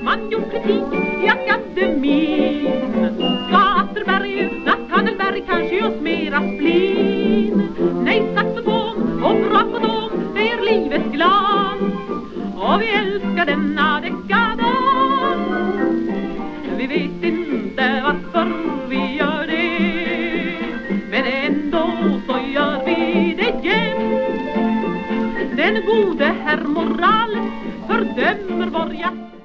man gjort kritik i akademin. Skaterberg, Nathanaelberg, kanske just mera splin. Nej, saxofon och brakodon, det är livets glans. Och vi älskar denna dekadans. Vi vet inte varför vi gör det, men ändå så gör vi det jämt. Den gode herr Moral fördömer vår jakt.